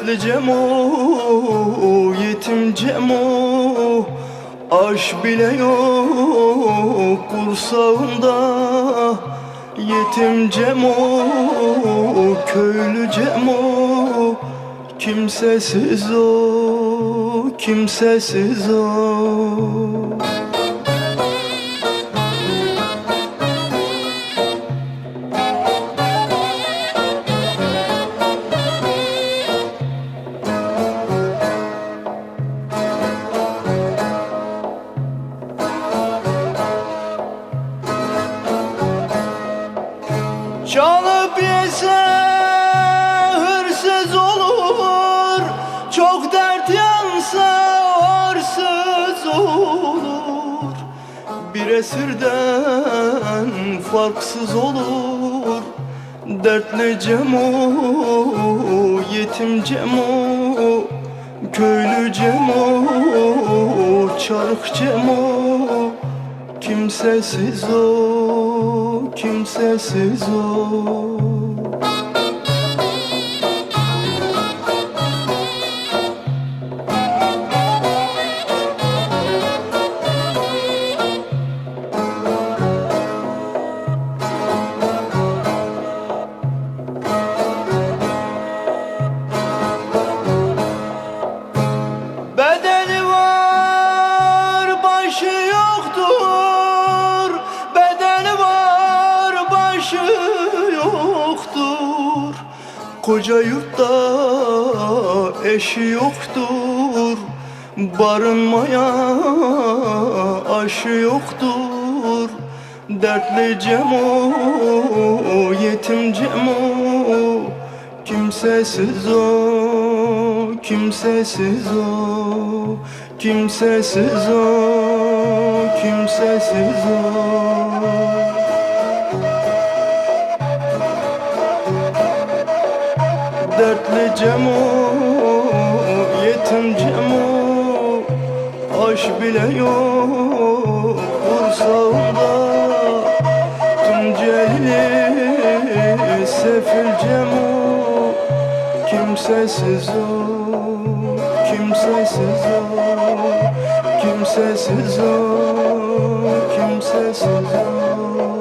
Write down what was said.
Dertli Cemo, yetim Cemo, aş bile yok kursağında. Yetim Cemo, köylü Cemo, kimsesiz o, kimsesiz o. Çalıp yese hırsız olur, çok dert yansa arsız olur. Bir esirden farksız olur. Dertli Cemo, yetim Cemo, köylü Cemo, çarık Cemo, kimsesiz o, kimsesiz o. Bedeni var, başı yoktur. Bedeni var, başı yoktur. Koca yurtta eşi yoktur. Barınmaya aşı yoktur. Dertli Cemo, yetim Cemo, kimsesiz o, kimsesiz o, kimsesiz o, kimsesiz o. Dertli Cemo, yetim Cemo, aş bile yok kursağında. Tunceli sefil Cemo, kimsesiz o, kimsesiz o, kimsesiz o, kimsesiz o.